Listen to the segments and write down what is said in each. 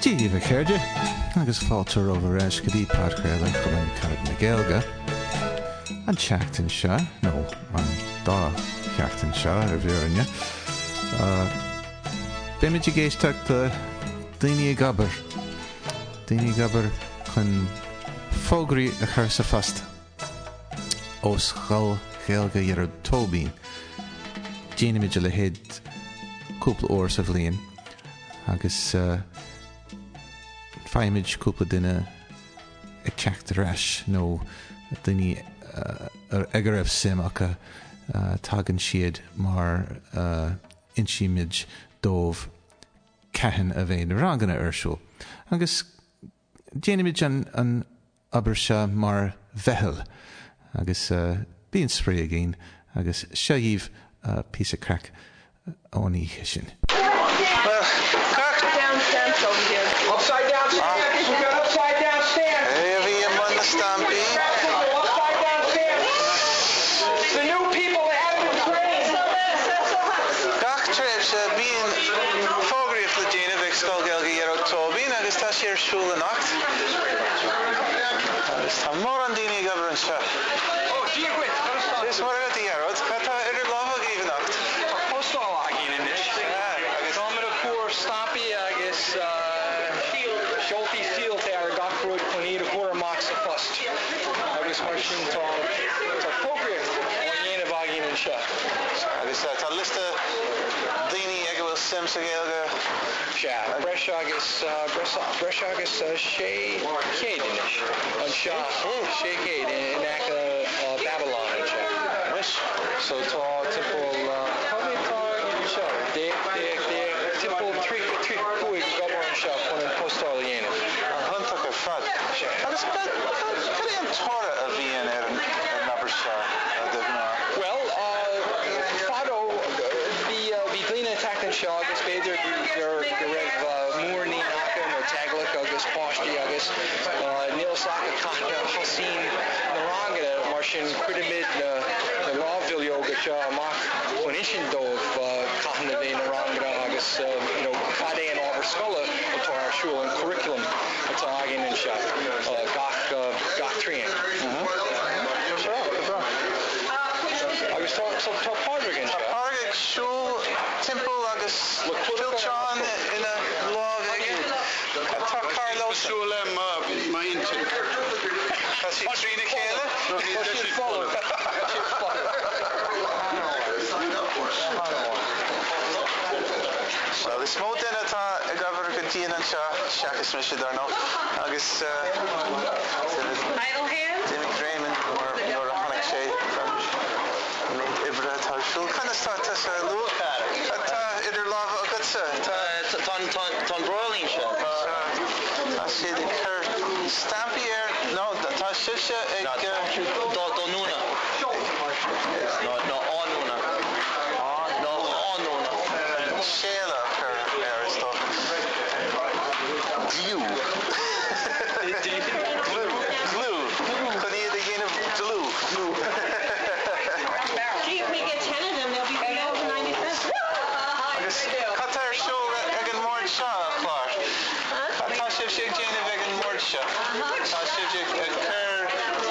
Díomh chéirde agus fáiltear over Escadí Padcréile chun Carad na Gaeilge an seachtain seo nó an dá cheachtain seo ar bhíorne bé muid géisteach de daoine gabair chun fógraí a chur sa fast os chal Gaeilge ar tóbín déanaimiid le héad cúpla uair sa bhliain agus feimid cúpla duine ag teacht reis nó duine ar ag raibh sim acha tagann siad mar insiimiid dómh ceathan a bhéin ranganna arsúil agus déanaimiid an aber se mar bheitheal agus bíon spré a gén agus seíomh pí a crack óní sin. Upside down stance. We got upside down stance. Heavy among the stampy. Upside down stance. The new people that haven't been trained. Gach trips being fogry of the Gina Vic Skull Gaeilge ar Octóbín agus tá sé ar siúl a nacht. Agus tá mór an daoine gabair an seo. Oh, gee whiz. Is mar a dtí arad, tá idir lábha gaomh nacht. Postal agin in this. Dámid a cuar stampy agus Sholty seal ar gachróid chun iad a cuar amach sa fust. Agus mar sin tá fógraíocht ó dhéanamh agin in seo. Agus tá lista daoine ag bhfuil sim sa Gaeilge. Breis agus sé céad inis. An seo sé céad in acha Babylon an seo. So tá tipple tipple trí chuig gobar an seo chun an postáil dhéanamh. An huntach ar fad. Agus cad é an tóra a bhíon ar an aber seo a dubná? Well, fado bhí glína teachtain seo agus beidir gur raibh mór ní nachan nó teaghlach agus páistí agus níl sacha caithne hosín na rangada mar sin cuidiimiid na rábhilioga seo amach chun sin dómh caithne bhí na rangada agus cad é an ábhar scola atá arsúil an curriculum atá agin in seo gach tríon. Agus tá pádraig in seo. Pádraig siúl timpeall agus filteán ina lámh tá Carlos Siúl mainte. Tá sí trína chéile? Well, is mó duine atá ag gabair go dtíana an seo seachas mis darno agus Idle hand? David Raymond or a tháinig sé ibre tarsúil chuna starta sa luach tá idir lámh agatsa Tá brolín se. Tá siad ag chur stampí ar nó tá siise ag Dá núna. No ánúna. séla chur ar is dó glue chun iad a dhéanamh glue Gee, if we get 10 of them, they'll be over 90 cents. agus catá ar siúl ag an mór seo chlár tá sibh sé ag déanamh ag an mór seo tá sibh ag chur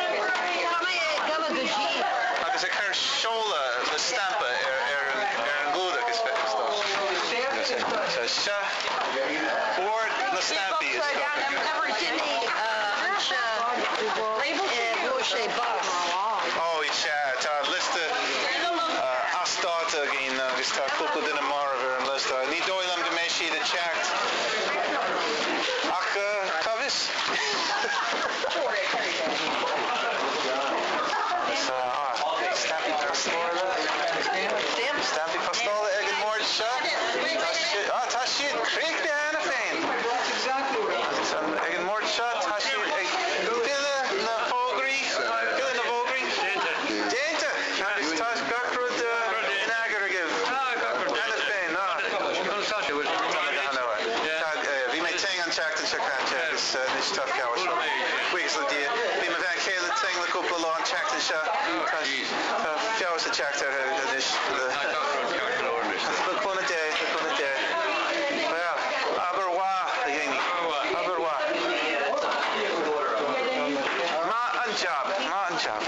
agus a chur seola le stampa ar an glúd agus festá tá seo board na stampí is oh sé tá lista astáta agin agus tá cúpla duine mar ar an lista ní dóil am go méid siad a teacht ach cabhis Stampy Pastóla ag an mór seo tá siad críoch de hena féin ag an mór seo tá siad ag Bille na fógraí déanta agus tá gacrúd in agar a gibh hena féin bhí mé te an teachtain se caite agus níos tough ceabhair seo chuigs le dia bhí me bheith chéile te le cúpla lá an teachtain seo tá fiabhar sa teacht ar níos Look on a day. Well, aber wah, the sean.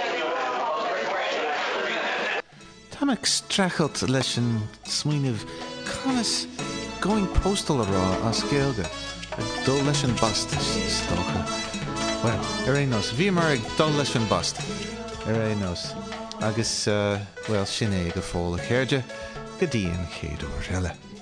Táimeach strachelt leis an smaoinemh conas going postal ará as céalga ag dul leis an bast stócha. Well, nos, bhí mar ag dul leis an bast nos. Agus, well, sin é go fóla chéirde go dtí an chéadúir eile.